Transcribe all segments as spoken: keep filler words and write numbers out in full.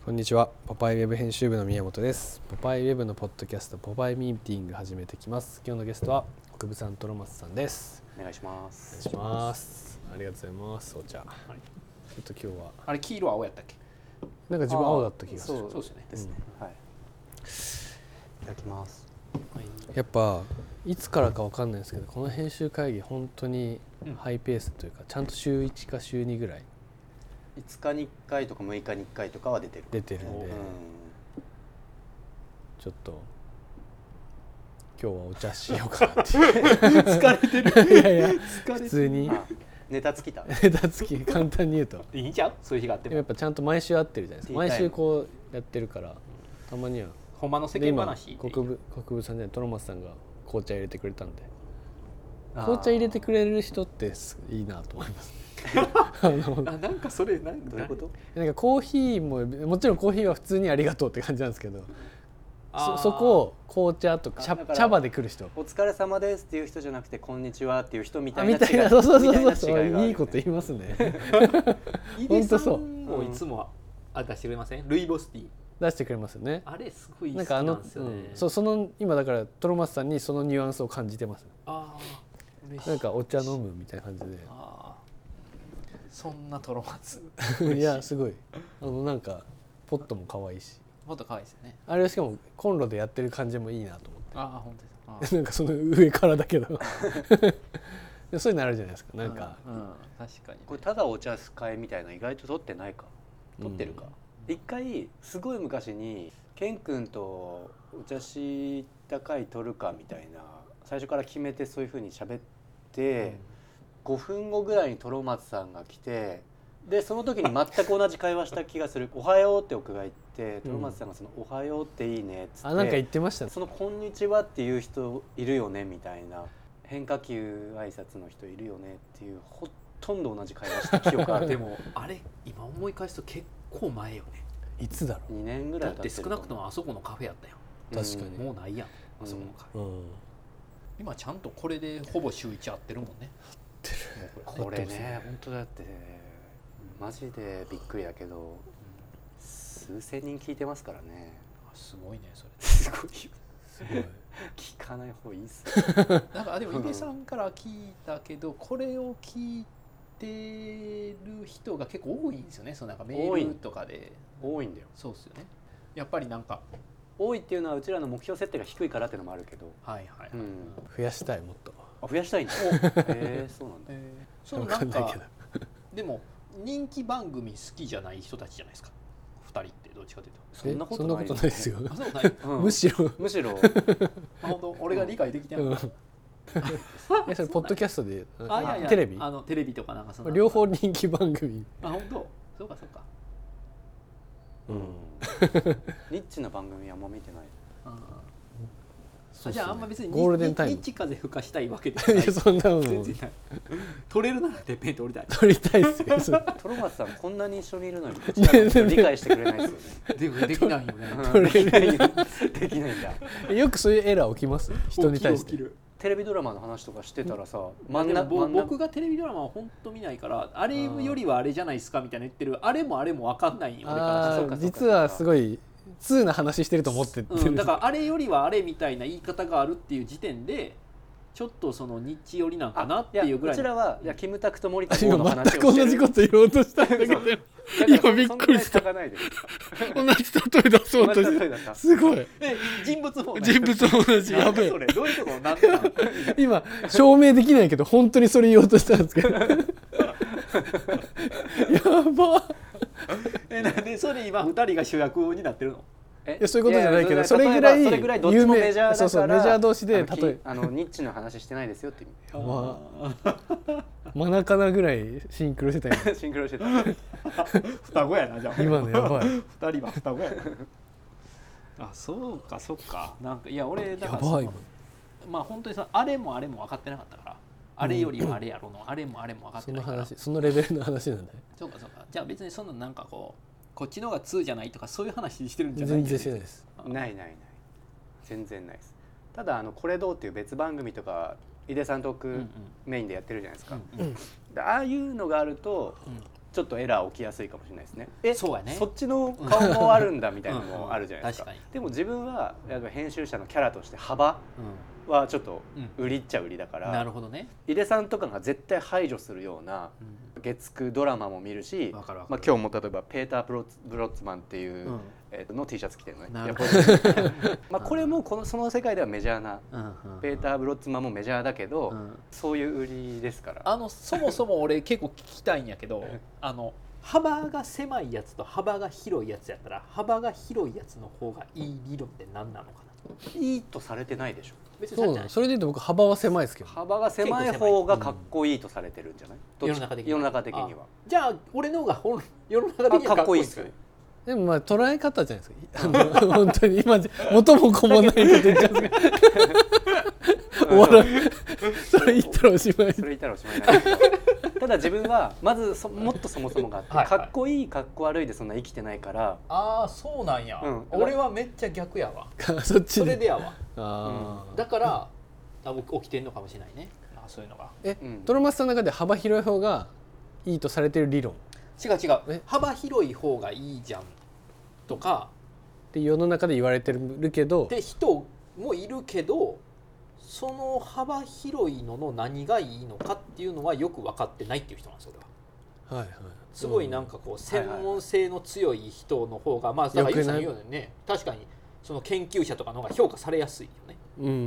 こんにちは。ポパイウェブ編集部の宮本です。ポパイウェブのポッドキャストポパイミーティング始めてきます。今日のゲストは国分さん、トロマスさんです。 お願いします。 お願いします。ありがとうございます。お茶、はい、ちょっと今日はあれ黄色青やったっけ？ なんか自分青だった気がする。 そうですね。 ですね、うん、はい。いただきます。 はい、やっぱいつからかわかんないですけど、この編集会議本当にハイペースというか、うん、ちゃんと週いちか週にぐらいいつかにいっかいとかむいかにいっかいとかは出てる出てるんで、うん、ちょっと今日はお茶しようかなって疲れてる。 いやいや普通にネタ尽きたネタ尽き簡単に言うといいんちゃう？そういう日があってもやっぱちゃんと毎週会ってるじゃないですか。毎週こうやってるから、たまにはほんまの世間話。 国分国分さんね、トロマスさんが紅茶入れてくれたんで、紅茶入れてくれる人っていいなと思いますあのあ、なんかそれなんかどういうこと？ なんかコーヒーももちろんコーヒーは普通にありがとうって感じなんですけど、そ, そこを紅茶とか 茶, 茶葉で来る人、 お疲れ様ですっていう人じゃなくてこんにちはっていう人みたいな違い、 みたいな、そうそうそうそうそう、 い, いいこと言いますね本当そう。をいつもあ出してくれません？ルイボスティー出してくれますよね。 あれすごい好きなんですよね。 なんかあの、うん、そ, その今だからトロマスさんにそのニュアンスを感じてます。 ああ、嬉しい。 なんかお茶飲むみたいな感じで。 あそんなトロマツいやすごい、あのなんかポットも可愛いし、 もっと可愛いですよね。 あれしかもコンロでやってる感じもいいなと思って。 ああ本当です。 なんかその上からだけどそういうのあるじゃないですか。なんか、 うんうん、確かに、ね、 これただお茶使いみたいな意外と取ってないか取ってるか、うん、一回すごい昔にケン君とお茶した回取るかみたいな最初から決めてそういう風に喋って、うんごふんごぐらいにトロマツさんが来て、でその時に全く同じ会話した気がするおはようって僕が言って、トロマツさんがそのおはようっていいねっつって、 あ、なんか言ってましたね。 そのこんにちはっていう人いるよねみたいな、変化球挨拶の人いるよねっていう、ほとんど同じ会話した記憶ある。 でもあれ今思い返すと結構前よね。 いつだろう。 にねんぐらいだって少なくともあそこのカフェやったよ。 確かに、 もうないやんあそこのカフェ、うん、今ちゃんとこれでほぼ週いち会ってるもんね。 これね、本当だってマジでびっくりだけど、数千人聞いてますからね。 すごいねそれ。 すごいよ。 すごい。 聞かない方がいいっす。 なんかでも井出さんから聞いたけど、これを聞いてる人が結構多いんですよね。そのなんかメールとかで多いんだよ。 そうですよね。やっぱりなんか多いっていうのはうちらの目標設定が低いからっていうのもあるけど、 はいはい、はい、うん、 増やしたい、もっと。 あ、増やしたいんだ。へえ、そうなんだ。 えー、そうなんかでも人気番組好きじゃない人たちじゃないですか。ふたりってどっちかというと。 そんなことないですよ。 あ、そうない、 うん、むしろむしろ本当俺が理解できてない。うん、 え、それポッドキャストで、 あ、いやいや、 テレビ、 あのテレビとかなんかその両方人気番組。 あ、本当。そうかそうか。 うん。ニッチな番組はあんま見てない。 ああ、じゃああんま別にゴールデンタイムニッチ風吹かしたいわけではない。 そんなの全然ない。取れるならてっぺん取りたい。 取りたいですよ。 トロマツさんこんなに一緒にいるのに理解してくれないですよね。 でもできないよね。 できないよ。できないんだ。 よくそういうエラー起きます？人に対して。 テレビドラマの話とかしてたらさ、 真ん中僕がテレビドラマは本当見ないから、あれよりはあれじゃないですかみたいな言ってる、あれもあれも分かんないよ俺から。 実はすごい通な話してると思ってて、 うん、だからあれよりはあれみたいな言い方があるっていう時点でちょっとそのニッチ寄りなんかなっていうぐらい。 こちらはいやキムタクと森田剛の話をしてる。 全く同じこと言おうとしたんだけど今びっくりした。同じ例え出そうとしてすごい。 人物も人物も同じ。やべえ。 それどういうことなんでなん今証明できないけど本当にそれ言おうとしたんですけどやば。 え、なんでそれ今ふたりが主役になってるの？ いやそういうことじゃないけど、それぐらいそれぐらいどっちもメジャーだから、 そうそうメジャー同士で例えあのニッチの話してないですよって意味。 まあマナカナぐらいシンクロしてたよ。 シンクロしてた。 双子やなじゃあ。 今のやばい。 ふたりは双子やな。あ、そうかそうか。なんかいや俺だからやばい。 まあ本当にさ、あれもあれも分かってなかったから、あれよりもあれやろの、あれもあれも分かってないから。 その話、そのレベルの話なんだね。 そうかそうか。じゃあ別にそんななんかこうこっちのがにじゃないとかそういう話してるんじゃない？ 全然してないです。 ないないない。全然ないです。ただあのこれどうっていう別番組とか井出さんトークメインでやってるじゃないですか。うんうん、ああいうのがあると、 ちょっとエラー起きやすいかもしれないですね。えそうやねそっちの顔もあるんだみたいなのもあるじゃないですか。 うんうん、確かに。 でも自分はやっぱ編集者のキャラとして幅はちょっと売りっちゃ売りだから、 うん、なるほどね。 井出さんとかが絶対排除するような月くドラマも見るし、 わかるわかる、 まあ、今日も例えばペーター・ブロッツ、ブロッツマンっていう、うんえー、の T シャツ着てるのね。 なるほどまあこれもこのその世界ではメジャーな、 うんうんうん、 ペーター・ブロッツマンもメジャーだけど、 うん、 そういう売りですから。 あのそもそも俺結構聞きたいんやけどあの幅が狭いやつと幅が広いやつやったら幅が広いやつの方がいい理論って何なのかな。 いいとされてないでしょ。 別にそうなの。それでいうと僕幅は狭いですけど、 幅が狭い方がかっこいいとされてるんじゃない、うん、 世の中的には。 世の中的には。 じゃあ俺の方が本世の中的にはかっこいいですよね。 でもまあ捉え方じゃないですか。本当に今元も子もないこと言っちゃうんですけど終わらそれ言ったらおしまい。 それ言ったらおしまいなんですただ自分はまずそもっとそもそもがあって、はいはい、かっこいいかっこ悪いでそんな生きてないから。 ああそうなんや、うん、俺はめっちゃ逆やわそっちそれでやわあ、 うん、だからあ起きてんのかもしれないね。あそういうのがえ、うん、トロマスさんの中で幅広い方がいいとされてる理論。 違う違う幅広い方がいいじゃんとかって世の中で言われてるけどって人もいるけど、その幅広いのの何がいいのかっていうのはよく分かってないっていう人なんですよ。 はいはい、 すごいなんかこう専門性の強い人の方が、まあだからゆうさん言うよね、確かにその研究者とかの方が評価されやすいよね。 うんうん、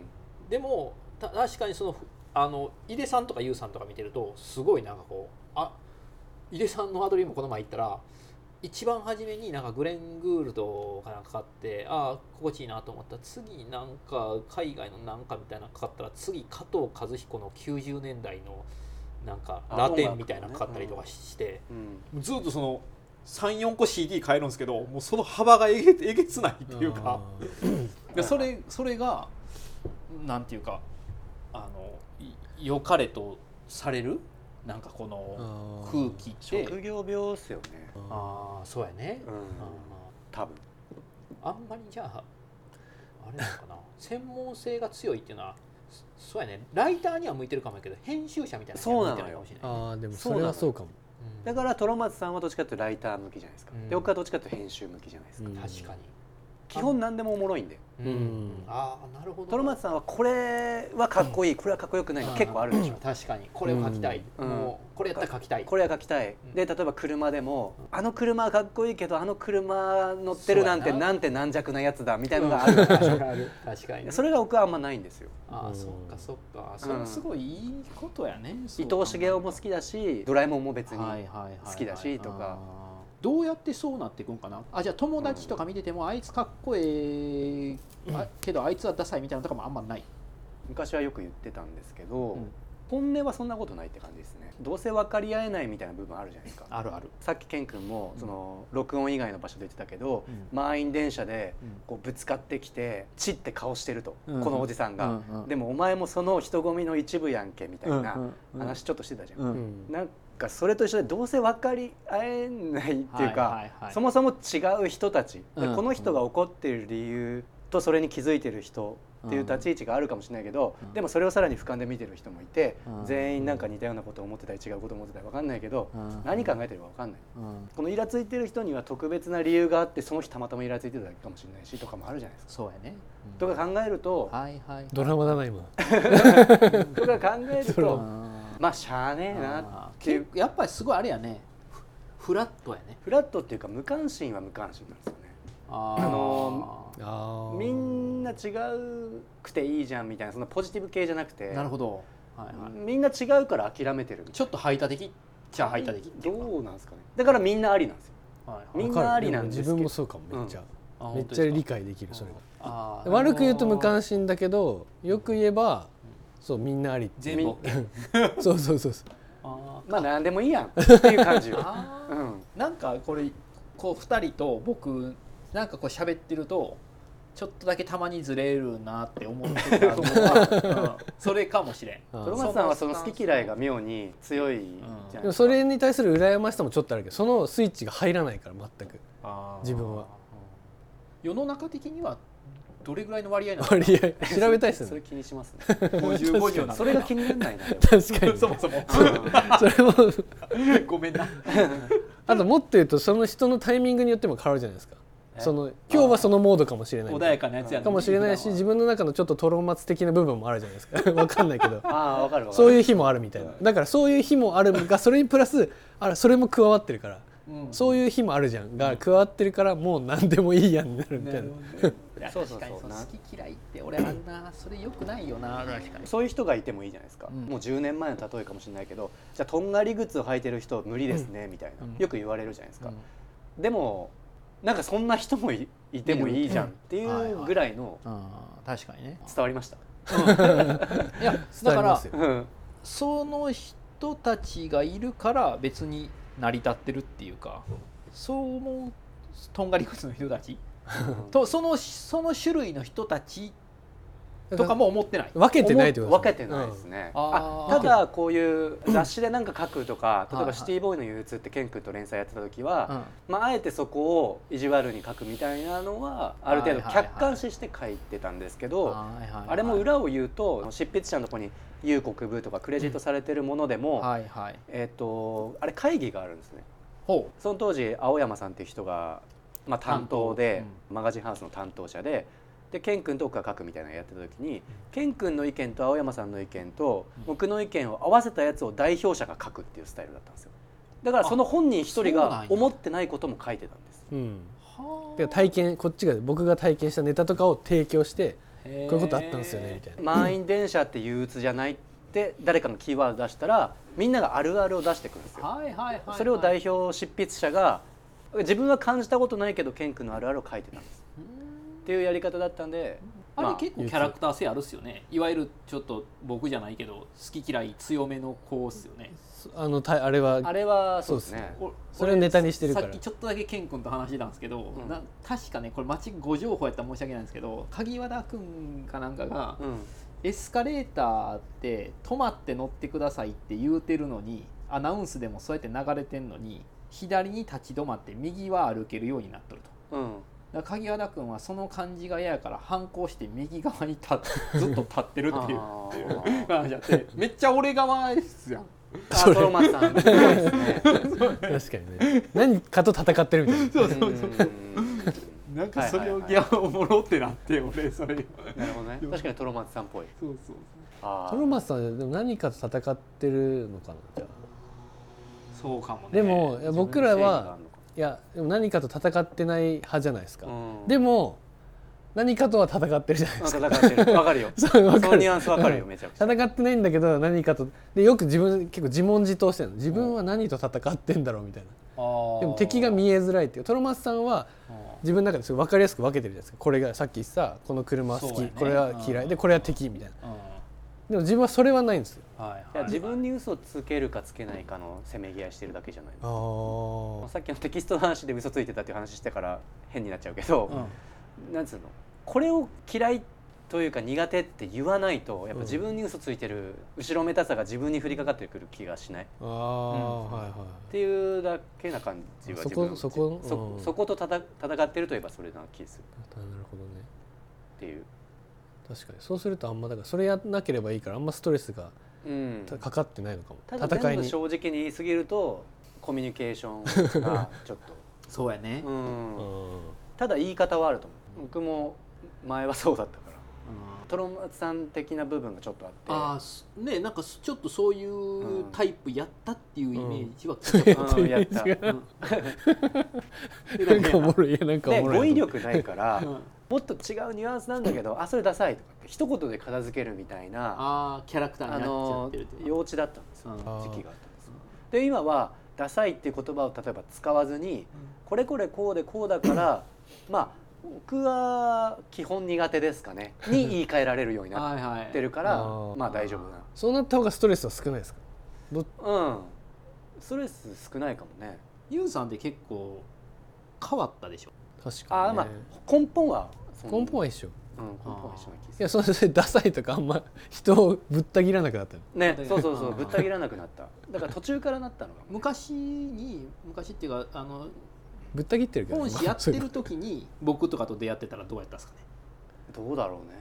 でもた確かにそのあの井出さんとかゆうさんとか見てるとすごいなんかこうあ井出さんのアドリブもこの前行ったら一番初めになんかグレン・グールドがなんかかかってああ心地いいなと思ったら次なんか海外のなんかみたいなのかかったら次加藤和彦のきゅうじゅうねんだいのなんかラテンみたいなのかかったりとかして、うんうん、ずっとその さん,よん 個 シーディー 買えるんですけどもうその幅がえげ、えげつないっていうかでそれそれがなんていうかあの良かれとされるなんかこの空気って職業病っすよね。 ああそうやね、うん、 多分あんまりじゃああれなのかな専門性が強いっていうのはそうやねライターには向いてるかもやけど編集者みたいなのには向いてないかもしれない、ね、 ああでもそれはそうかも。 だからトロマツさんはどっちかというとライター向きじゃないですか、うん、で僕はどっちかというと編集向きじゃないですか、うん、 確かに基本何でもおもろいんで、 うんうん、ああなるほど。 トロマツさんはこれはかっこいい、これはかっこよくないの結構あるでしょ。 確かにこれを書きたい、うん、もうこれやったら書きたいこれは書きたい、うん、で例えば車でも、うん、あの車はかっこいいけどあの車乗ってるなんてなんて軟弱なやつだみたいなのがある、うん、 確かに、ね、 それが僕はあんまないんですよ。 ああそっかそっかそれすごいいいことやね、うん、 伊藤茂雄も好きだしドラえもんも別に好きだしとか。 どうやってそうなっていくんかなあ。じゃあ友達とか見てても、うん、あいつかっこええ、うん、けどあいつはダサいみたいなのとかもあんまない。 昔はよく言ってたんですけど、うん、本音はそんなことないって感じですね。どうせ分かり合えないみたいな部分あるじゃないですか。 あるある。 さっきケン君もその録音以外の場所で言ってたけど、うん、満員電車でこうぶつかってきてチって顔してると、うん、このおじさんが、うんうん、でもお前もその人混みの一部やんけみたいな話ちょっとしてたじゃん、うんうん、なんかそれと一緒でどうせ分かり合えないっていうか、はいはいはい、そもそも違う人たち、うん、この人が怒っている理由とそれに気づいている人っていう立ち位置があるかもしれないけど、うん、でもそれをさらに俯瞰で見てる人もいて、うん、全員なんか似たようなことを思ってたり違うことを思ってたり分かんないけど、うん、何考えてるか分かんない、うん、このイラついてる人には特別な理由があってその日たまたまイラついてただけかもしれないしとかもあるじゃないですか。 そうやね、 うん、とか考えると、 はいはいはい、 ドラマだな今とか考えるとまあしゃあねえなっていう。 やっぱりすごいあれやねフラットやね。 フラットっていうか無関心は無関心なんですよね。あのあみんな違うくていいじゃんみたいなそのポジティブ系じゃなくて。 なるほど、はいはい、 みんな違うから諦めてる。 ちょっと排他的じゃあ排他的どうなんですかね。だからみんなありなんですよ、はいはい、みんなありなんですけど自分もそうかもめっちゃ、うん、めっちゃ理解できるそれが。 あ悪く言うと無関心だけどよく言えばそうみんなあり全部そうそうそうそうあまあ何でもいいやんっていう感じよ、 うん、なんかこれこうふたりと僕なんかこう喋ってるとちょっとだけたまにずれるなって思ってたのは、うん、それかもしれん。 トロマツさんはその好き嫌いが妙に強いじゃないですか、 うん、それに対する羨ましさもちょっとあるけどそのスイッチが入らないから全く自分は。 世の中的にはどれぐらいの割合なの割合調べたいっすそれね気にしますねごじゅうごじゅうなのそれが気にならないな確かにそもそもそれもごめんなあともっと言うとその人のタイミングによっても変わるじゃないですか。その今日はそのモードかもしれない穏やかなやつやかもしれないし、自分の中のちょっとトロマツ的な部分もあるじゃないですかわかんないけどああ分かる分かるそういう日もあるみたいな。だからそういう日もあるがそれにプラスあらそれも加わってるから、うん、そういう日もあるじゃんが加わってるからもう何でもいいやんになるみたいな、 いやそうそうそう、好き嫌いって俺あんなそれ良くないよな。確かにそういう人がいてもいいじゃないですか、うん、もうじゅうねんまえの例えかもしれないけど、じゃあとんがり靴を履いてる人無理ですね、うん、みたいなよく言われるじゃないですか、うん、でもなんかそんな人も い, いてもいいじゃんっていうぐらいの、 うんはいはい、確かにね伝わりました、 うん、いやだから、 うん、 その人たちがいるから別に成り立ってるっていうか、そう思うとんがり靴の人たちとそのその種類の人たちとかも思ってない。 分けてないってことですね。分けてないですね。うん、あただこういう雑誌で何か書くとか、例えばシティボーイの憂鬱ってケン君と連載やってた時は、まああえてそこを意地悪に書くみたいなのはある程度客観視して書いてたんですけど、あれも裏を言うと執筆者のとこに有国部とかクレジットされてるものでも、えっとあれ会議があるんですね。その当時青山さんっていう人がまあ担当で、マガジンハウスの担当者で。でケン君と僕が書くみたいなのをやってた時に、ケン君の意見と青山さんの意見と僕の意見を合わせたやつを代表者が書くっていうスタイルだったんですよ。だからその本人一人が思ってないことも書いてたんです。うん、 で体験こっちが僕が体験したネタとかを提供してこういうことあったんですよねみたいな。 満員電車って憂鬱じゃないって誰かのキーワード出したらみんながあるあるを出してくるんですよ。それを代表執筆者が自分は感じたことないけどケン君のあるあるを書いてたんです。っていうやり方だったんで、 あれ結構キャラクター性あるっすよね。いわゆるちょっと僕じゃないけど好き嫌い強めの子っすよね。 あのあれはあれはそうですね。 それをネタにしてるから。 さっきちょっとだけケン君と話してたんですけど、うん、な確かねこれ間違ご情報やったら申し訳ないんですけど、鍵和田君かなんかが、うん、エスカレーターって止まって乗ってくださいって言うてるのに、アナウンスでもそうやって流れてんのに左に立ち止まって右は歩けるようになっとると。うんだから鍵和田君はその感じが嫌やから反抗して右側に立ずっと立ってるっていう話あってめっちゃ俺側ですやん。 あトロマさん、ね、確かにね何かと戦ってるみたいな。 そうそうそうなんかそれをギャオモロってなって俺それなるほどね。確かにトロマツさんっぽい。 そうそうそうトロマツさんでも何かと戦ってるのかな。じゃあそうかもね。 でも僕らはいやでも何かと戦ってない派じゃないですか、うん、でも何かとは戦ってるじゃないですか。 戦ってる分かるよそう分かるそのニュアンス分かるよめちゃくちゃ戦ってないんだけど何かとでよく自分結構自問自答してるの。自分は何と戦ってんだろうみたいな、うん、でも敵が見えづらいっていう。トロマツさんは自分の中ですごい分かりやすく分けてるじゃないですか。これがさっき言ったこの車は好き、ね、これは嫌いでこれは敵みたいな、うんでも自分はそれはないんですよ、 はいはい、いや自分に嘘つけるかつけないかのせめぎ合いしてるだけじゃないの。さっきのテキストの話で嘘ついてたっていう話してから変になっちゃうけど、うん、なんつうのこれを嫌いというか苦手って言わないとやっぱ自分に嘘ついてる後ろめたさが自分に降りかかってくる気がしない、うんうんはいはい、っていうだけな感じは自分そこ、そこ、うん、そことたた戦ってるといえばそれな気がする。 なるほどねっていう。 確かにそうするとあんまだからそれやなければいいからあんまストレスがかかってないのかも、 うん、ただ全部正直に言い過ぎるとコミュニケーションがちょっとそうやね、うん、 ただ言い方はあると思う。僕も前はそうだったから、うん、トロマツさん的な部分がちょっとあってあねなんかちょっとそういうタイプやったっていうイメージはちょっと、うんうん、やった、うん、 なんかおもろいなんかおもろいで語彙力ないから、うんもっと違うニュアンスなんだけどあそれダサいとかって一言で片付けるみたいなあキャラクターになっちゃってるって幼稚だったんですよ、うん、時期があったんですよ。で今はダサいっていう言葉を例えば使わずに、うん、これこれこうでこうだからまあ僕は基本苦手ですかねに言い換えられるようになってるからはい、はい、まあ大丈夫な。 そうなった方がストレスは少ないですか。 どうんストレス少ないかもね。 ユンさんって結構変わったでしょ。 確かに、ね、 あまあ根本は根本は一緒。 うん、根本は一緒な気がする。 いやそれダサいとかあんま人をぶった切らなくなったね。そうそうそうぶった切らなくなった。だから途中からなったのが、ね、 昔に昔っていうかあのぶった切ってるけど、 本誌やってる時に僕とかと出会ってたらどうやったんですかね。 どうだろうね。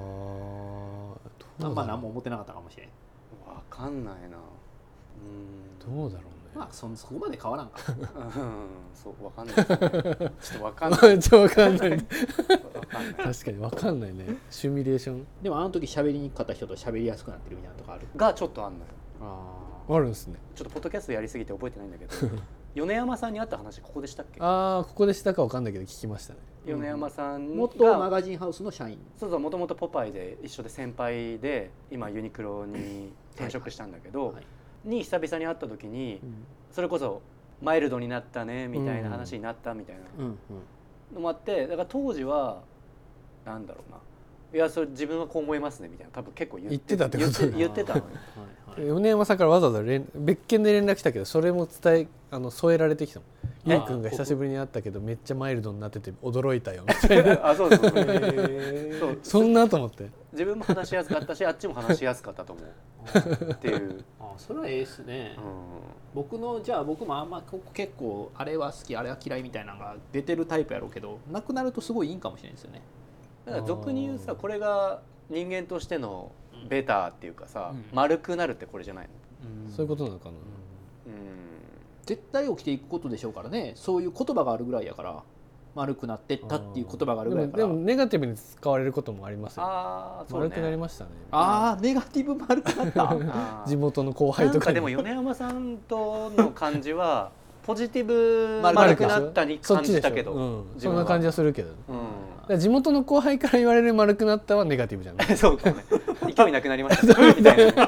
ああんま何も思ってなかったかもしれん。 わかんないな。 うん。どうだろうね。 まあそそこまで変わらんか。 うん、そうわかんないですね。ちょっとわかんない。 ちょっとわかんない。 わかんない。 確かにわかんないね。シミュレーション。 でもあの時喋りにくかった人と喋りやすくなってるみたいなとかある。 がちょっとあんのよ。 ああるんですね。 ちょっとポッドキャストやりすぎて覚えてないんだけど米山さんに会った話ここでしたっけ？ ああここでしたかわかんないけど聞きましたね。 米山さんが元マガジンハウスの社員。 そうそう、もともとポパイで一緒で先輩で今ユニクロに転職したんだけど、はいはい、に久々に会った時に、うん、それこそマイルドになったねみたいな話になったみたいなのもあって、だから当時はなんだろうな、いやそれ自分はこう思いますねみたいな多分結構言って、 言ってたってこと言ってたのよ。 米山さんからわざわざ連別件で連絡来たけどそれも伝えあの添えられてきたもん。ゆうくんが久しぶりに会ったけどめっちゃマイルドになってて驚いたよみたいな。 あそうそうそうそうそんなと思って。 自分も話しやすかったしあっちも話しやすかったと思うっていう。 あそれはええっすね、うん、僕のじゃあ僕もあんま結構あれは好きあれは嫌いみたいなのが出てるタイプやろうけどなくなるとすごいいいんかもしれないですよね。 だから俗に言うさこれが人間としてのベターっていうかさ、うん、丸くなるってこれじゃないの、 うん、そういうことなのかな、うん絶対起きていくことでしょうからね。そういう言葉があるぐらいやから丸くなってったっていう言葉があるぐらいやから。 でも、でもネガティブに使われることもありますよ。 ああそうね、 丸くなりましたね。 ああネガティブ丸くなった地元の後輩とかに。 なんかでも米山さんとの感じはポジティブ丸くなったに感じたけど、 うん、そんな感じはするけど、 うん、 地元の後輩から言われる丸くなったはネガティブじゃないそうかもね。勢いなくなりましたみたいな。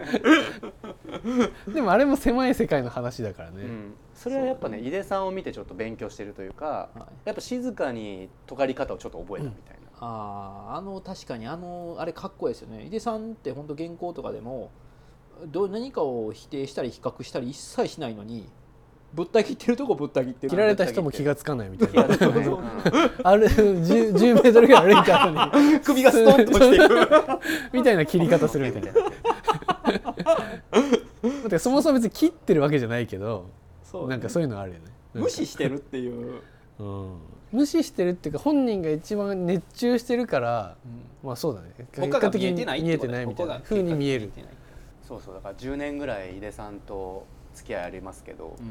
でもあれも狭い世界の話だからね、うん、 それはやっぱね井出さんを見てちょっと勉強してるというか、はい、やっぱ静かに尖り方をちょっと覚えたみたいな、うん、 ああの確かにあのあれかっこいいですよね。井出さんって本当原稿とかでもど何かを否定したり比較したり一切しないのにぶった切ってるとこぶった切ってる。 切られた人も気がつかないみたいな。ある 10, じゅうメートルぐらい歩いた後に首がストンとしていくみたいな切り方するみたいな。だそもそも別に切ってるわけじゃないけど、そう、ね、なんかそういうのあるよね。 無視してるっていう、 うん、無視してるっていうか本人が一番熱中してるから、うん、まあそうだね。結果的に見えてないみたいな風に見える。 そうそうだからじゅうねんぐらい井出さんと付き合いありますけど、うん、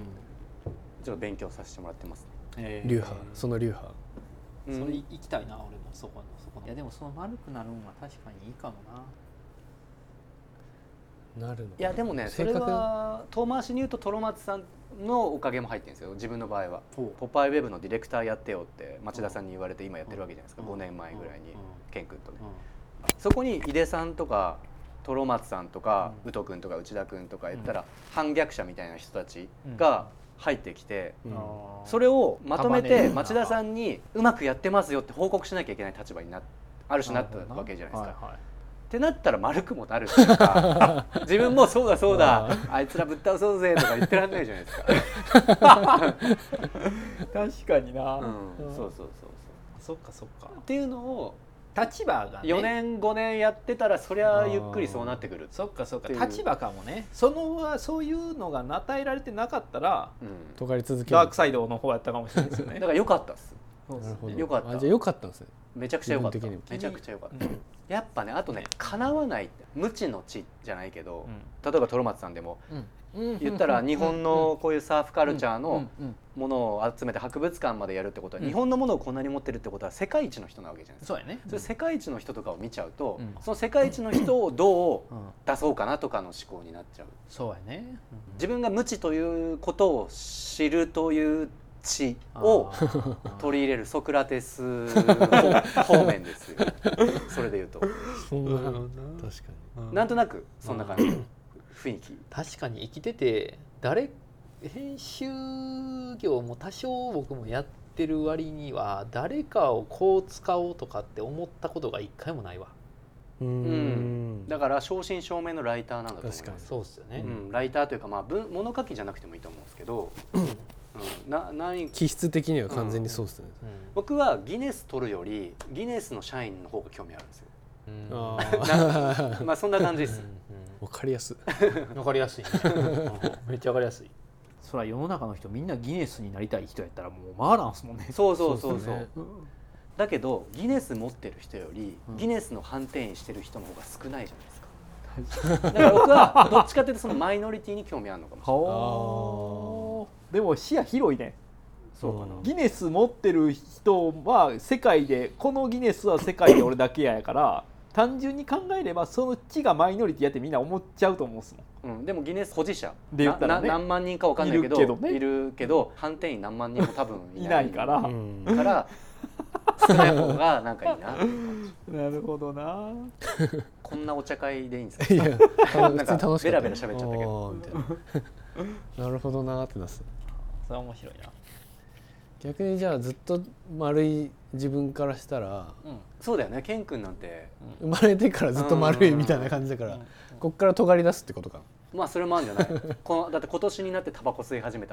ちょっと勉強させてもらってますね。 流派、その流派、 うん、それ行きたいな俺もそこのそこの。いやでもその丸くなるのは確かにいいかもな。 なるのいやでもねそれは遠回しに言うとトロマツさんのおかげも入ってるんですよ。自分の場合はポパイウェブのディレクターやってよって町田さんに言われて今やってるわけじゃないですか。ごねんまえぐらいにケン君とね、そこに井出さんとかトロマツさんとか宇都君とか内田君とか言ったら反逆者みたいな人たちが入ってきて、それをまとめて町田さんにうまくやってますよって報告しなきゃいけない立場になある種なったわけじゃないですか。ってなったら丸くもなるっていうか自分もそうだそうだあいつらぶっ倒そうぜとか言ってらんないじゃないですか。 確かにな、うんうん、そうそうそうそうそっかそっかっていうのを立場がねよねんごねんやってたらそりゃゆっくりそうなってくる。 そっかそっか立場かもね。そのそういうのが与えられてなかったら、 うん、尖り続けるダークサイドの方やったかもしれないですよね。 だから良かったっす。 なるほど。 良かった。 あじゃあ良かったんですね。 めちゃくちゃ良かった。めちゃくちゃ良かった。うん、やっぱねあとね叶わないって無知の知じゃないけど、うん、例えばトロマツさんでも、うん、言ったら日本のこういうサーフカルチャーのものを集めて博物館までやるってことは、うん、日本のものをこんなに持ってるってことは世界一の人なわけじゃないですか。 そうやね。 それ世界一の人とかを見ちゃうと、うん、その世界一の人をどう出そうかなとかの思考になっちゃう。 そうやね。うん、 自分が無知ということを知るという知を取り入れるソクラテス方面ですよ。それで言うとそんな確かになんとなくそんな感じ雰囲気。 確かに生きてて誰編集業も多少僕もやってる割には誰かをこう使おうとかって思ったことが一回もないわ。 うん、うん、 だから正真正銘のライターなんだと思います。 確かにそうですよね、 うん、ライターというかまあ文物書きじゃなくてもいいと思うんですけどうん、な何気質的には完全にそうですね、 うんうん、僕はギネス取るよりギネスの社員の方が興味あるんですよ、うん、あまあそんな感じです。 わかりやすいわかりやすい、ね、めっちゃわかりやすい。そら世の中の人みんなギネスになりたい人やったらもう回らんすもんね。 そうそうそうそう、ね、 だけどギネス持ってる人よりギネスの判定員してる人の方が少ないじゃないですか。だから僕はどっちかというとそのマイノリティに興味あるのかもしれない。 はあ。でも視野広いね。 そうかな。 ギネス持ってる人は世界でこのギネスは世界で俺だけやから単純に考えればその地がマイノリティやってみんな思っちゃうと思うんですもん、 うん、でもギネス保持者で言ったらねなな何万人かわかんないけどいるけどねいるけど判定員何万人も多分いないいないから、 うん、 から少ない方がなんかいいなっていう感じ。 なるほどな。 こんなお茶会でいいんですか。 いやなんか普通に楽しかったベラベラ喋っちゃったけどおーみたいななるほどなーってなす。 それは面白いな。 逆にじゃあずっと丸い自分からしたら、 うん、 そうだよね。ケン君なんて生まれてからずっと丸いみたいな感じだから、こっから尖り出すってことか。 まあそれもあるんじゃないこのだって今年になってタバコ吸い始めた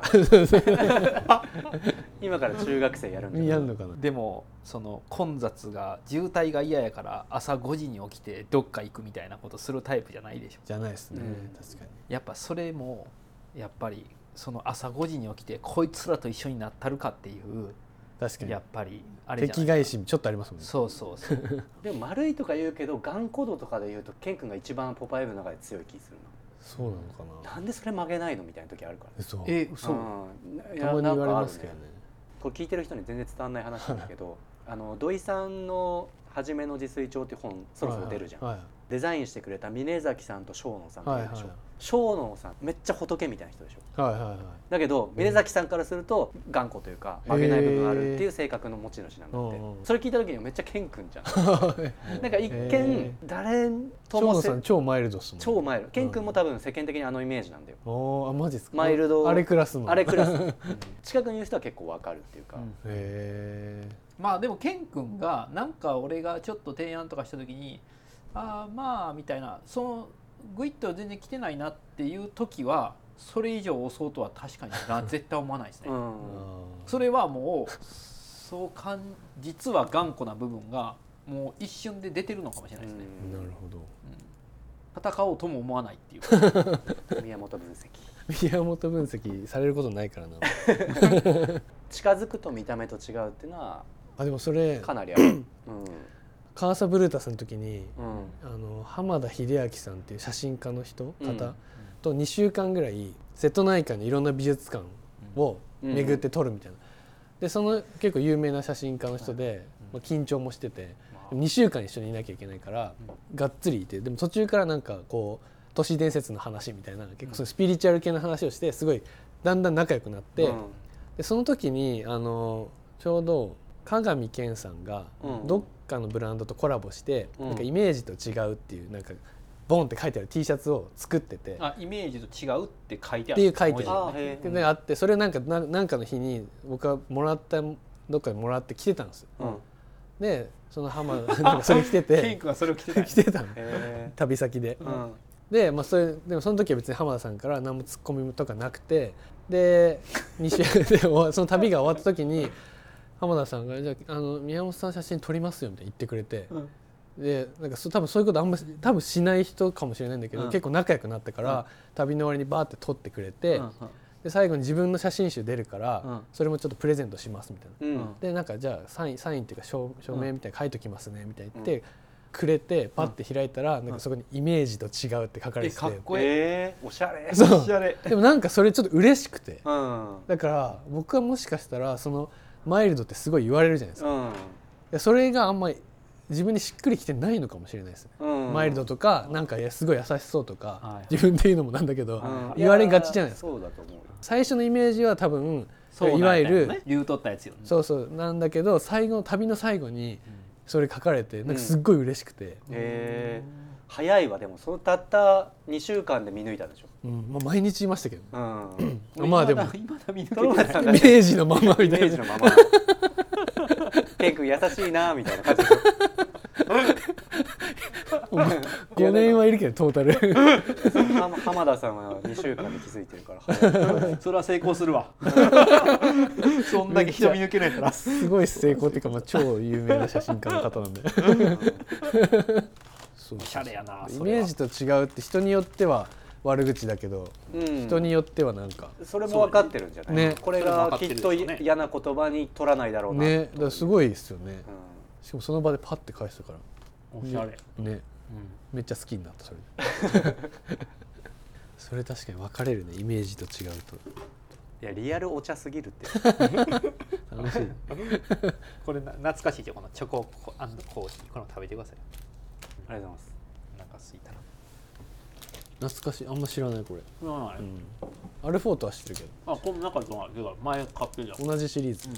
今から中学生やるんじゃないやるのかな。 でもその混雑が渋滞が嫌やから朝ごじに起きてどっか行くみたいなことするタイプじゃないでしょ。 じゃないですね、 うん確かに。 やっぱそれもやっぱりその朝ごじに起きてこいつらと一緒になったるかっていう確かにやっぱりあれじゃない敵返しちょっとありますもんね。 そうそうそうでも丸いとか言うけど頑固度とかで言うとケン君が一番ポパイブの中で強い気するそうなのかな。 な。 なんでそれ曲げないのみたいな時あるから。 嘘。 え嘘、 うんいやたまに言われなんかあるますけどね。 これ聞いてる人に全然伝わらない話なんだけどあの土井さんの「はじめの自炊帳」っていう本そろそろ出るじゃん、 はいはいデザインしてくれた峰崎さんと正野さんがいるでしょ、 はいはい正野さんめっちゃ仏みたいな人でしょ。 はいはいはいだけど峰崎さんからすると頑固というか曲げない部分あるっていう性格の持ち主なんだってへーそれ聞いた時にめっちゃケン君じゃんなんか一へ見誰と長もせ野さん超マイルドっすもんね。 超マイルドケン君も多分世間的にあのイメージなんだよ。 おーあマジっすか。 マイルドあれクラスの。 あれクラス近くにいる人は結構わかるっていうか、 うんへえ。 まあでもケン君がなんか俺がちょっと提案とかした時にああまあみたいなそのグイッと全然来てないなっていう時はそれ以上押そうとは確かにな絶対思わないですね、 うんそれはもうそうかん実は頑固な部分がもう一瞬で出てるのかもしれないですね、 なるほど。 戦おうとも思わないっていう宮本分析宮本分析されることないからな。 近づくと見た目と違うっていうのはあでもそれかなりある、うんカーサブルータスの時に、 うんあの浜田秀明さんっていう写真家の人、 うん方とにしゅうかんぐらい瀬戸内海のいろんな美術館を巡って撮るみたいな。でその結構有名な写真家の人で、まあ、緊張もしててにしゅうかん一緒にいなきゃいけないからがっつりいて、でも途中からなんかこう都市伝説の話みたいな結構そのスピリチュアル系の話をしてすごいだんだん仲良くなって、 うんでその時にあのちょうど加賀美健さんがうんどっかのブランドとコラボして、 うんなんかイメージと違うっていうなんかボンって書いてある T シャツを作ってて、 あイメージと違うって書いてあるっていう書いてるあへであってそれなんかななんかの日に僕はもらったどっかでもらって着てたんですよ。 うんでその浜田なんかそれ着てケンて君がそれを着てた着てたのへ旅先で。 ーうんで、まあ、それでもその時は別に浜田さんから何もツッコミとかなくて、でに週で終わその旅が終わった時に浜田さんが「じゃあ、あの宮本さん写真撮りますよ」みたいな言ってくれて、でなんかそ多分そういうことあんま多分しない人かもしれないんだけど、 うん結構仲良くなったから、 うん旅の終わりにバーって撮ってくれて、 うんで最後に自分の写真集出るから、 うんそれもちょっとプレゼントしますみたいな。 うんでなんかじゃあサインサインっていうか証証明みたいなの書いときますねみたいな言って、くれてパッて開いたら、なんかそこにイメージと違うって書かれてて、 えかっこいい、 えーおしゃれそうおしゃれでもなんかそれちょっと嬉しくて、 うんだから僕はもしかしたらそのマイルドってすごい言われるじゃないですか、 うんでそれがあんまり自分にしっくりきてないのかもしれないですね、 うんマイルドとかなんかいやすごい優しそうとか、 はい自分で言うのもなんだけど、 うん言われがちじゃないですか。 そうだと思うよ最初のイメージは多分そうなんいわゆる、 だよね竜取ったやつよねそうそうなんだけど最後の旅の最後にそれ書かれてなんかすっごい嬉しくて、 へえ早いわ。でもそのたったにしゅうかんで見抜いたでしょ。 うんまあ、毎日言いましたけど、 うんまあでも今だ見抜トロマツさんイメージのままみイメたいなージのままケン君優しいなみたいな感じでしょ。 ごねんはいるけどトータル浜浜田さんはにしゅうかんで気づいてるから早いそれは成功するわそんだけ人見抜けないからすごい成功っていうか、まあ、超有名な写真家の方なんでそうおしゃれやなイメージと違うって人によっては悪口だけど、 うん人によってはなんかそれも分かってるんじゃない、 ねこれがきっと嫌な言葉に取らないだろうなねだからすごいですよね、 うんしかもその場でパッて返したからおしゃれ、 ね、 うん、 めっちゃ好きになったそれでそれ確かに分かれるねイメージと違うと。 いやリアルお茶すぎるって楽しいこれな懐かしいじゃんこのチョココーヒーこの食べてください。 ありがとうございます。 なんかすいたら懐かしいあんま知らないこれ、 知らない、 うん、アルフォートは知ってるけどあこの中でも前買ってるじゃん同じシリーズ、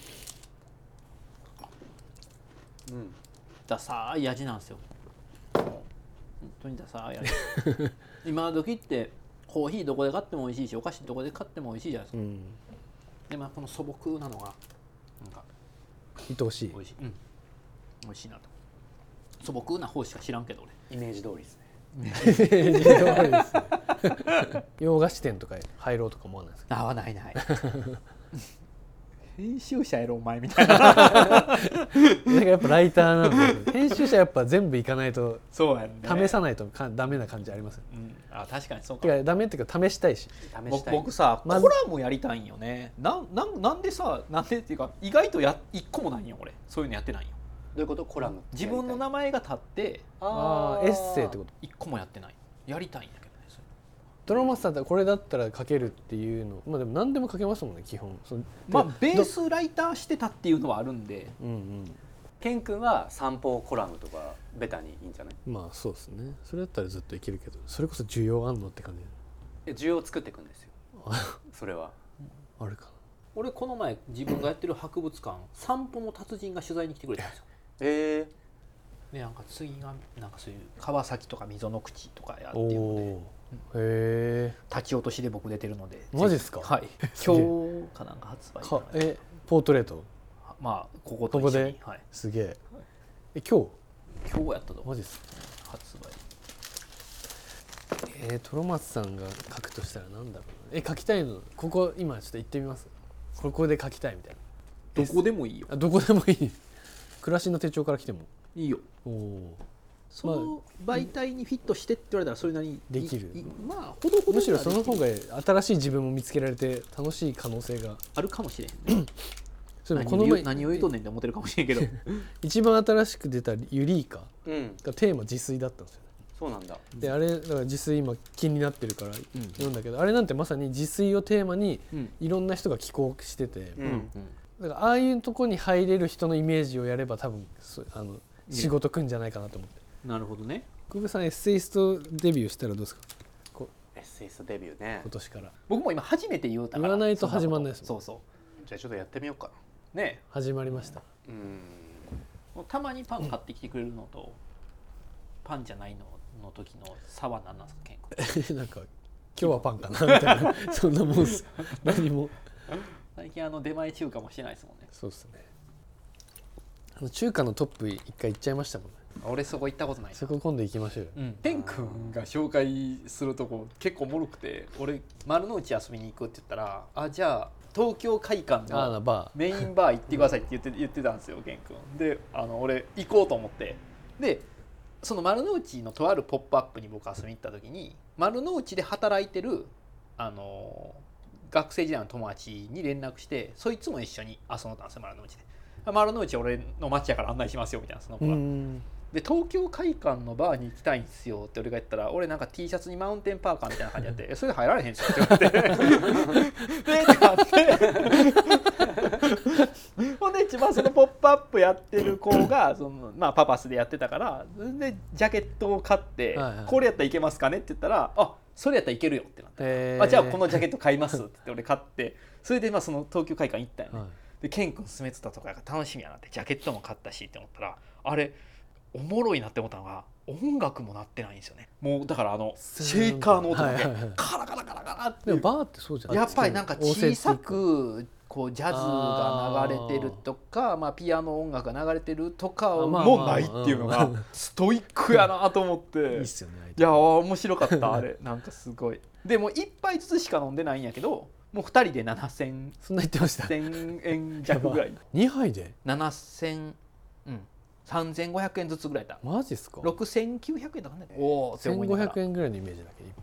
うんうん、ダサい味なんですよ本当にダサい味今時ってコーヒーどこで買っても美味しいしお菓子どこで買っても美味しいじゃないですか、うん、でもこの素朴なのがなんか愛おしい美味しい、うん、美味しいなと素朴な方しか知らんけど俺イメージ通りですねイメージ通りですね洋菓子店とか入ろうとか思わないですか。 ああないない編集者やろお前みたいななんかやっぱライターなんで編集者やっぱ全部いかないとそうや、ね、 試さないとかダメな感じありますよ、 うん、あ確かにそうか。 てかダメっていうか試したいし試したい僕さ、ま、コラムやりたいんよね。な な, なんでさなんでっていうか意外とや一個もないんよ俺そういうのやってないんよ。 どういうこと？コラム自分の名前が立ってああエッセイってこと。 一個もやってないやりたいんだけどね。 ドラマスターってこれだったら書けるっていうのまあでも何でも書けますもんね基本。そまあベースライターしてたっていうのはあるんで、 うんうん、 ケン君は散歩コラムとかベタにいいんじゃない？ まあそうですね。それだったらずっといけるけどそれこそ需要あんのって感じ。 需要を作っていくんですよそれはあるかな。 俺この前自分がやってる博物館散歩の達人が取材に来てくれたんですよ。 えー、でなんか次がなんかそういう川崎とか溝の口とかやっていうので、へえ立ち落としで僕出てるので。 マジですか？ はい今日かなんか発売かえポートレートまあここと一緒にここで、 はい、 すげええ今日今日やったとマジですか？ 発売えー、トロマツさんが書くとしたらなんだろうな。え書きたいのここ今ちょっと行ってみます。ここで書きたいみたいな。 どこでもいいよ。 あどこでもいい暮らしの手帳から来てもいいよ。 おおその媒体にフィットしてって言われたらそれなりにできる。 まあほどほどむしろその方が新しい自分も見つけられて楽しい可能性があるかもしれん、ね、 それこの前何を言うとんねんって思ってるかもしれんけど一番新しく出たユリイカうんがテーマ自炊だったんですよね。 そうなんだ。 であれだから自炊今気になってるから読んだけど、うん、あれなんてまさに自炊をテーマにいろんな人が寄稿してて、うんうん、だからああいうとこに入れる人のイメージをやれば多分あの仕事くんじゃないかなと思って。 なるほどね。 久保さんエッセイストデビューしたらどうですか？ こエッセイストデビューね今年から僕も今初めて言うたから言わないと始まんないですもん。そうそうじゃあちょっとやってみようかなね。 始まりました。 うんたまにパン買ってきてくれるのと、うん、パンじゃないのの時の差は何なんですか？健康なんか今日はパンかなみたいなそんなもんです何も最近あの出前中華もしてないですもんね。 そうですね。あの中華のトップ一回行っちゃいましたもんね。 俺そこ行ったことない。 そこ今度行きましょうよ。 ケン君が紹介するとこ結構おもろくて、俺丸の内遊びに行くって言ったら、あじゃあ東京会館のメインバー行ってくださいって言って言ってたんですよケン君で。あの俺行こうと思ってでその丸の内のとあるポップアップに僕遊びに行った時に丸の内で働いてるあの学生時代の友達に連絡してそいつも一緒に遊んだんですよ丸の内で。丸の内俺の街やから案内しますよみたいなその子が。で東京会館のバーに行きたいんですよって俺が言ったら俺なんか T シャツにマウンテンパーカーみたいな感じでやってそれ入られへんすよって言われてでってなってほんで一番そのポップアップやってる子がその、まあ、パパスでやってたからでジャケットを買って、はいはい、これやったらいけますかねって言ったらあそれやったらいけるよってなって、えー、あじゃあこのジャケット買いますって言って俺買ってそれでまあその東京会館行ったよね、はい、でケン君勧めてたとかが楽しみやなってジャケットも買ったしって思ったらあれおもろいなって思ったのが音楽も鳴ってないんですよね。もうだからあのシェイカーの音だけカラカラカラカラってでもバーってそうじゃないやっぱりなんか小さくこうジャズが流れてるとかまあピアノ音楽が流れてるとかもないっていうのがストイックやなと思っていいっすよね。いや面白かったあれなんかすごい。でもいっぱいずつしか飲んでないんやけどもうふたりでななせんそんな言ってましたせんえん弱ぐらいにはいでななせんうんさんぜんごひゃくえんずつぐらいだ。 マジっすか？ ろくせんきゅうひゃくえんだからね。 おおせんごひゃくえんぐらいのイメージだけどいっぱい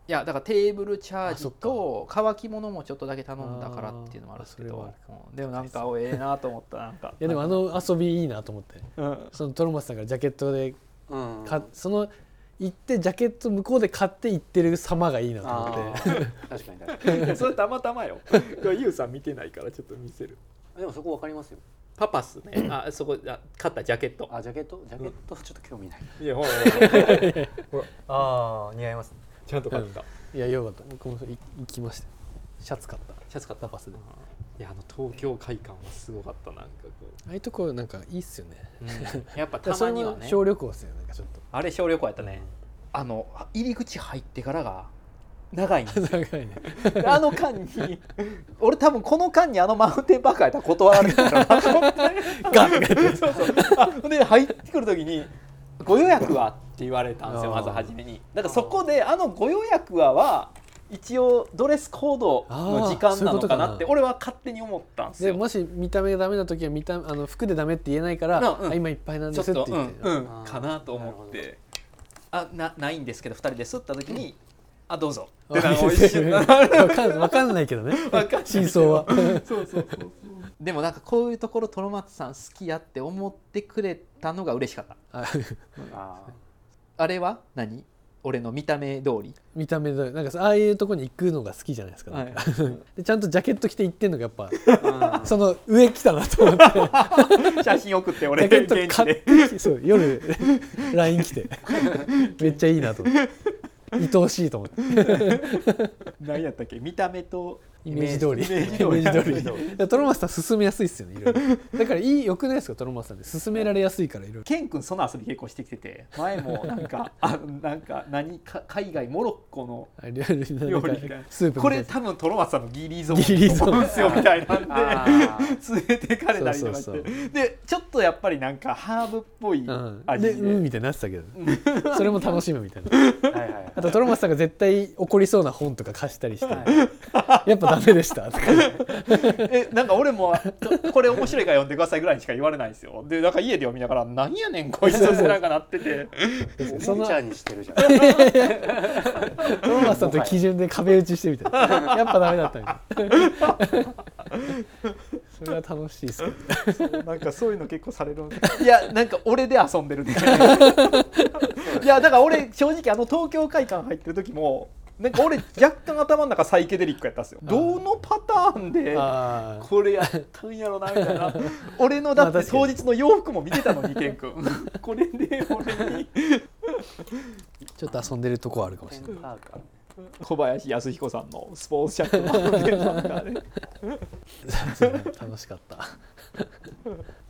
いやだからテーブルチャージと乾き物もちょっとだけ頼んだからっていうのもあるんですけど、うん、でもなんかええなと思ったなんかいやでもあの遊びいいなと思って、うん、そのトロマツさんからジャケットで、うん、かその行ってジャケット向こうで買って行ってる様がいいなと思って確かに確かにそれたまたまよユウさん見てないからちょっと見せるでもそこわかりますよパパスねあそこあ買ったジャケットあジャケットジャケットちょっと興味ない、 うん、いやほらほらああ似合いますねちゃんと買った、 うん、いやよかった僕も行きましたシャツ買ったシャツ買ったパパスでいやあの東京会館はすごかったなんかこうああいうとこなんかいいっすよね、 うん、やっぱたまにはね小旅行っすよなんかちょっとあれ小旅行やったね、うん、あの入り口入ってからが長いんですよ長いねあの間に俺多分この間にあのマウンテンパークやったら断られたらなと思ってガッてそうそうで入ってくる時にご予約はって言われたんですよまず初めにだからそこであのご予約はは一応ドレスコードの時間なのかなって俺は勝手に思ったんですよでもし見た目がダメな時は見たあの服でダメって言えないから、うん、あ今いっぱいなんですって言って、 うんうん、かなと思ってあなないんですけどふたりで吸った時にあどうぞ分か, かんないけどね真相はそうそうそうそうでもなんかこういうところトロマツさん好きやって思ってくれたのが嬉しかったあ, あれは何俺の見た目通り見た目通りなんかああいうところに行くのが好きじゃないですか、はい、でちゃんとジャケット着て行ってんのがやっぱその上来たなと思って写真送って俺ジャケット買ってそう夜 ライン 来てめっちゃいいなと思って愛おしいと思って何やったっけ見た目とイメージ通りイメージ通りトロマツさん進めやすいっすよねいろいろだからいいよくないですかトロマツさんで進められやすいからいろいろケン君その遊び結構してきてて前もなんかあなんか何か海外モロッコの料理スープこれ多分トロマツさんのギリゾーンと思うんですよみたいなんで連れてかれたりとかしてでちょっとやっぱりなんかハーブっぽい味で、 うん、でうんみたいになってたけどそれも楽しむみたいなはいはい、はい、あとトロマツさんが絶対怒りそうな本とか貸したりして、はい、やっぱダメでしたとかえなんか俺もこれ面白いから読んでくださいぐらいにしか言われないんですよでなんか家で読みながら何やねんこいつってなんかなっててそのお茶にしてるじゃんトロマツさんと基準で壁打ちしてみたいなやっぱダメだったみたいなそれは楽しいですけど、 ね、なんかそういうの結構されるいやなんか俺で遊んでるみたいないやだから俺正直あの東京会館入ってる時もなんか俺若干頭の中サイケデリックやったんですよどのパターンでこれやったんやろなみたいな俺のだって当日の洋服も見てたのにケン君これで俺にちょっと遊んでるとこあるかもしれない小林康彦さんのスポーツシャツの楽しかった